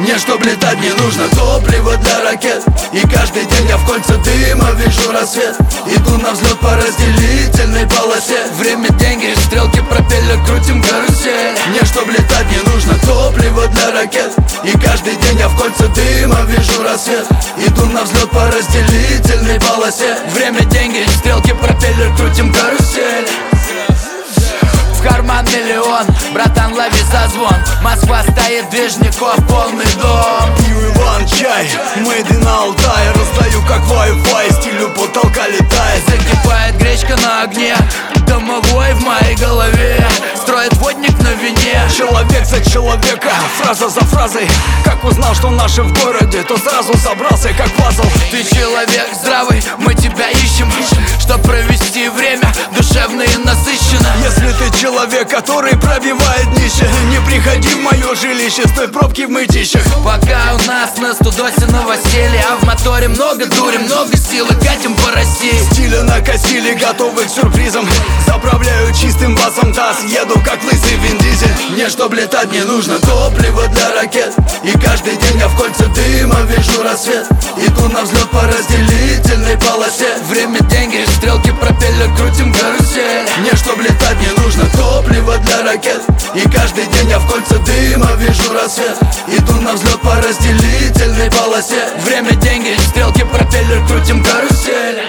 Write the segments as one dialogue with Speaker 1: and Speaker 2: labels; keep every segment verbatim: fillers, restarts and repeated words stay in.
Speaker 1: Мне чтоб летать не нужно топливо для ракет. И каждый день я в кольца дыма вижу рассвет. Иду на взлет по разделительной полосе. Время, деньги, стрелки, пропеллер, крутим карусель. Мне чтоб летать не нужно топливо для ракет. И каждый день я в кольца дыма вижу рассвет. Иду на взлет по разделительной полосе. Время, деньги, стрелки, пропеллер, крутим карусель. В карман миллион, братан, лови зазвон. Москва стоит, движников полный дом.
Speaker 2: Пью Иван чай, made in Алтай. Раздаю как Wi-Fi, стилю потолка летает.
Speaker 1: Закипает гречка на огне, домовой в моей голове. Строит водник на вине.
Speaker 2: Человек за человека, фраза за фразой. Как узнал, что наши в городе, то сразу собрался как пазл.
Speaker 1: Ты человек здравый, мы тебя ищем, чтоб провести время душевно и насыщенно.
Speaker 2: Если ты человек, который пробивает днище, не приходи в мое жилище, стой пробки в мытищах.
Speaker 1: Пока у нас на студосе новоселье, а в моторе много дури, много силы, катим по России.
Speaker 2: Стиля накосили, готовы к сюрпризам. Заправляю чистым басом таз, еду как лысый Вин Дизель.
Speaker 1: Мне чтоб летать не нужно топливо для ракет. И каждый день я в кольца дыма вижу рассвет. Иду на взлет по разделительной полосе. Время, деньги, стрелки, пропеллер, крутим карусель. Мне чтоб летать не нужно топливо для ракет. И каждый день я в кольца дыма вижу рассвет. Иду на взлет по разделительной полосе. Время, деньги, стрелки, пропеллер, крутим карусель.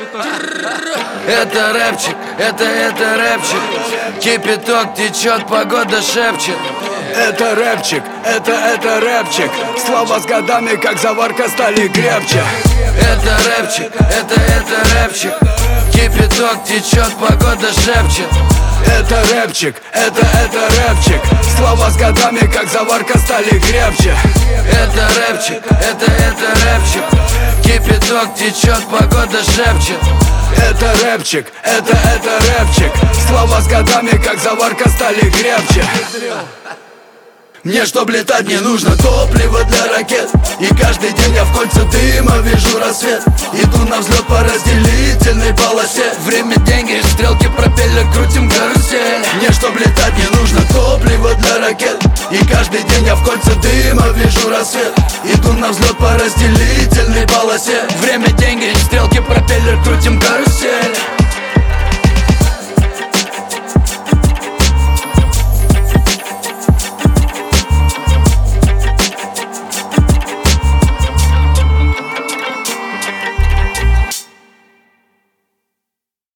Speaker 1: Это рэпчик, это, это рэпчик. Кипяток течет, погода шепчет.
Speaker 2: Это рэпчик, это, это рэпчик. Слова с годами, как заварка, стали крепче.
Speaker 1: Это рэпчик, это, это рэпчик. Кипяток течет, погода шепчет.
Speaker 2: Это рэпчик, это, это рэпчик. Слова с годами, как заварка, стали крепче.
Speaker 1: Это рэпчик, это, это рэпчик. Кипяток течет, погода шепчет.
Speaker 2: Это рэпчик, это, это рэпчик. Слова с годами, как заварка, стали крепче.
Speaker 1: Мне чтоб летать не нужно топливо для ракет. И каждый день я в кольца дыма вижу рассвет. Иду на взлет по разделительной полосе. Время, деньги, стрелки, пропеллер, крутим карусель. Мне чтоб летать не нужно топливо для ракет. И каждый день я в кольца дыма вижу рассвет. Иду на взлет по разделительной полосе. Время, деньги,